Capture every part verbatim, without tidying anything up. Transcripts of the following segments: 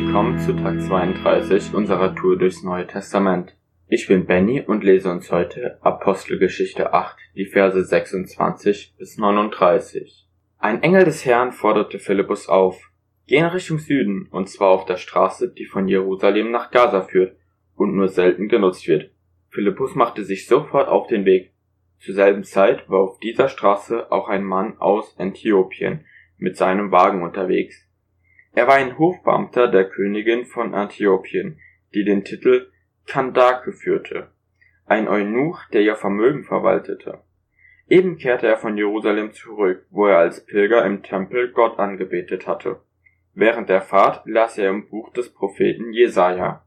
willkommen zu Tag zweiunddreißig unserer Tour durchs Neue Testament. Ich bin Benny und lese uns heute Apostelgeschichte acht, die Verse sechsundzwanzig bis neununddreißig. Ein Engel des Herrn forderte Philippus auf: Geh in Richtung Süden, und zwar auf der Straße, die von Jerusalem nach Gaza führt und nur selten genutzt wird. Philippus machte sich sofort auf den Weg. Zur selben Zeit war auf dieser Straße auch ein Mann aus Äthiopien mit seinem Wagen unterwegs. Er war ein Hofbeamter der Königin von Äthiopien, die den Titel Kandake führte, ein Eunuch, der ihr Vermögen verwaltete. Eben kehrte er von Jerusalem zurück, wo er als Pilger im Tempel Gott angebetet hatte. Während der Fahrt las er im Buch des Propheten Jesaja.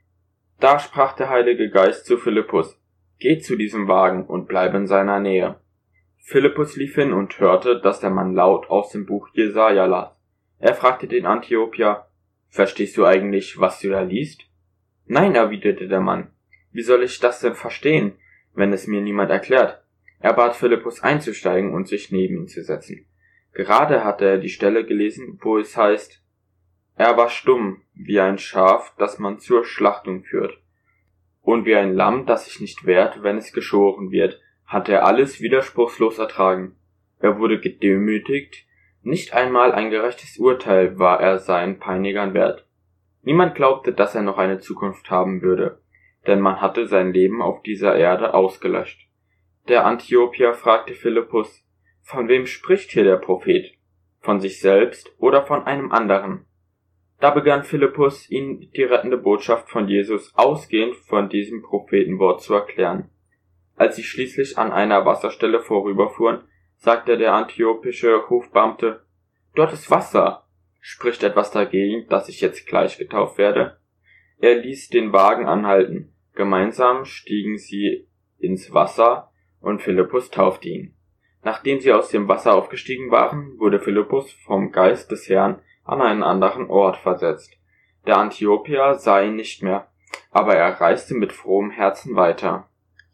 Da sprach der Heilige Geist zu Philippus: Geh zu diesem Wagen und bleib in seiner Nähe. Philippus lief hin und hörte, dass der Mann laut aus dem Buch Jesaja las. Er fragte den Äthiopier: Verstehst du eigentlich, was du da liest? Nein, erwiderte der Mann. Wie soll ich das denn verstehen, wenn es mir niemand erklärt? Er bat Philippus einzusteigen und sich neben ihn zu setzen. Gerade hatte er die Stelle gelesen, wo es heißt: Er war stumm, wie ein Schaf, das man zur Schlachtung führt. Und wie ein Lamm, das sich nicht wehrt, wenn es geschoren wird, hat er alles widerspruchslos ertragen. Er wurde gedemütigt, nicht einmal ein gerechtes Urteil war er seinen Peinigern wert. Niemand glaubte, dass er noch eine Zukunft haben würde, denn man hatte sein Leben auf dieser Erde ausgelöscht. Der Äthiopier fragte Philippus: Von wem spricht hier der Prophet? Von sich selbst oder von einem anderen? Da begann Philippus, ihm die rettende Botschaft von Jesus ausgehend von diesem Prophetenwort zu erklären. Als sie schließlich an einer Wasserstelle vorüberfuhren, sagte der äthiopische Hofbeamte: Dort ist Wasser. Spricht etwas dagegen, dass ich jetzt gleich getauft werde? Er ließ den Wagen anhalten. Gemeinsam stiegen sie ins Wasser und Philippus taufte ihn. Nachdem sie aus dem Wasser aufgestiegen waren, wurde Philippus vom Geist des Herrn an einen anderen Ort versetzt. Der Äthiopier sah ihn nicht mehr, aber er reiste mit frohem Herzen weiter.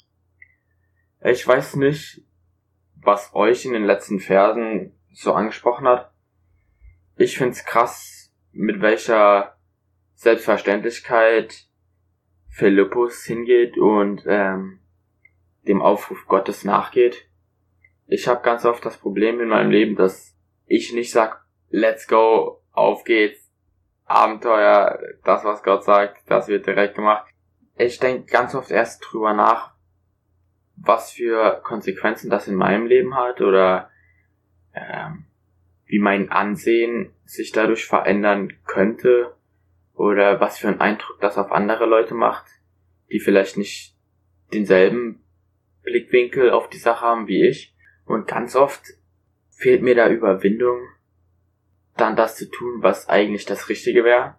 Ich weiß nicht, was euch in den letzten Versen so angesprochen hat. Ich find's krass, mit welcher Selbstverständlichkeit Philippus hingeht und ähm, dem Aufruf Gottes nachgeht. Ich habe ganz oft das Problem in meinem Leben, dass ich nicht sag, let's go, auf geht's, Abenteuer, das was Gott sagt, das wird direkt gemacht. Ich denke ganz oft erst drüber nach, was für Konsequenzen das in meinem Leben hat oder ähm, wie mein Ansehen sich dadurch verändern könnte oder was für einen Eindruck das auf andere Leute macht, die vielleicht nicht denselben Blickwinkel auf die Sache haben wie ich. Und ganz oft fehlt mir da Überwindung, dann das zu tun, was eigentlich das Richtige wäre.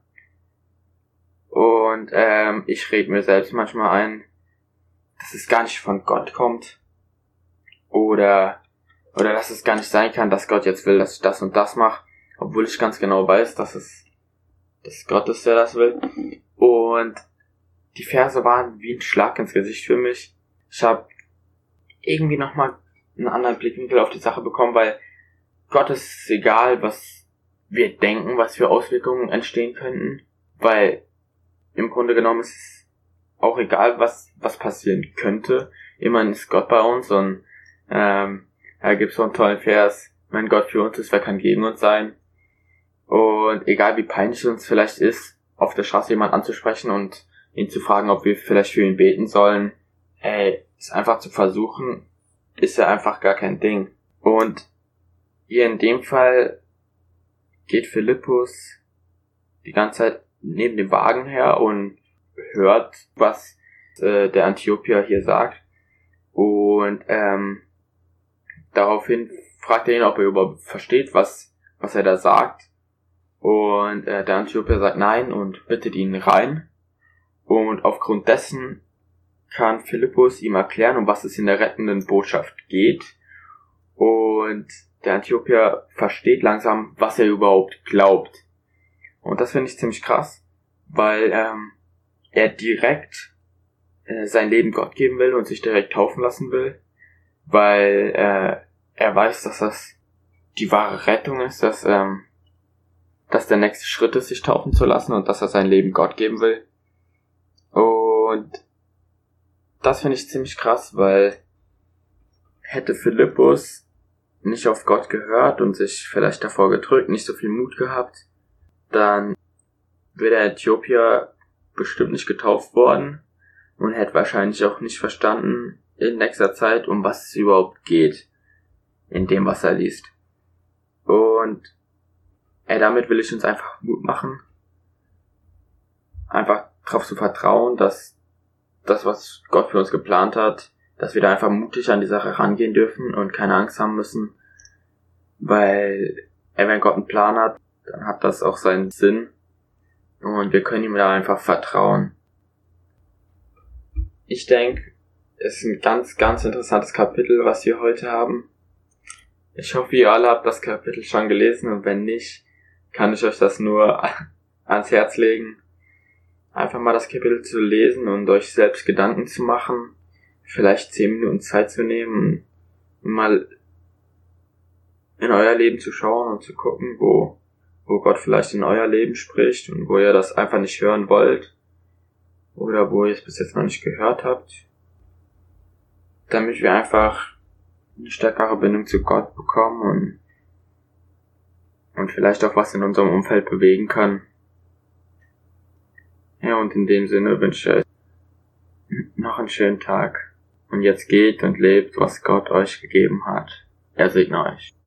Und ähm, ich rede mir selbst manchmal ein, dass es gar nicht von Gott kommt oder oder dass es gar nicht sein kann, dass Gott jetzt will, dass ich das und das mache, obwohl ich ganz genau weiß, dass es dass Gott ist, der das will. Und die Verse waren wie ein Schlag ins Gesicht für mich. Ich habe irgendwie nochmal einen anderen Blickwinkel auf die Sache bekommen, weil Gott ist egal, was wir denken, was für Auswirkungen entstehen könnten, weil im Grunde genommen ist es auch egal, was was passieren könnte. Immerhin ist Gott bei uns und ähm, da gibt's so einen tollen Vers: Wenn Gott für uns ist, wer kann gegen uns sein? Und egal wie peinlich es uns vielleicht ist, auf der Straße jemanden anzusprechen und ihn zu fragen, ob wir vielleicht für ihn beten sollen, ey, es einfach zu versuchen, ist ja einfach gar kein Ding. Und hier in dem Fall geht Philippus die ganze Zeit neben dem Wagen her und hört, was äh, der Äthiopier hier sagt. Und ähm, daraufhin fragt er ihn, ob er überhaupt versteht, was was er da sagt. Und äh, der Äthiopier sagt nein und bittet ihn rein. Und aufgrund dessen kann Philippus ihm erklären, um was es in der rettenden Botschaft geht. Und der Äthiopier versteht langsam, was er überhaupt glaubt. Und das finde ich ziemlich krass, weil ähm, er direkt äh, sein Leben Gott geben will und sich direkt taufen lassen will, weil äh, er weiß, dass das die wahre Rettung ist, dass ähm, dass der nächste Schritt ist, sich taufen zu lassen und dass er sein Leben Gott geben will. Und das finde ich ziemlich krass, weil hätte Philippus nicht auf Gott gehört und sich vielleicht davor gedrückt, nicht so viel Mut gehabt, dann wäre der Äthiopier bestimmt nicht getauft worden und hätte wahrscheinlich auch nicht verstanden in nächster Zeit, um was es überhaupt geht in dem, was er liest. Und ey, damit will ich uns einfach Mut machen, einfach darauf zu vertrauen, dass das, was Gott für uns geplant hat, dass wir da einfach mutig an die Sache rangehen dürfen und keine Angst haben müssen, weil ey, wenn Gott einen Plan hat, dann hat das auch seinen Sinn und wir können ihm da einfach vertrauen. Ich denke, es ist ein ganz, ganz interessantes Kapitel, was wir heute haben. Ich hoffe, ihr alle habt das Kapitel schon gelesen und wenn nicht, kann ich euch das nur ans Herz legen. Einfach mal das Kapitel zu lesen und euch selbst Gedanken zu machen, vielleicht zehn Minuten Zeit zu nehmen und mal in euer Leben zu schauen und zu gucken, wo, wo Gott vielleicht in euer Leben spricht und wo ihr das einfach nicht hören wollt oder wo ihr es bis jetzt noch nicht gehört habt, damit wir einfach eine stärkere Bindung zu Gott bekommen und, und vielleicht auch was in unserem Umfeld bewegen können. Ja, und in dem Sinne wünsche ich euch noch einen schönen Tag. Und jetzt geht und lebt, was Gott euch gegeben hat. Er segne euch.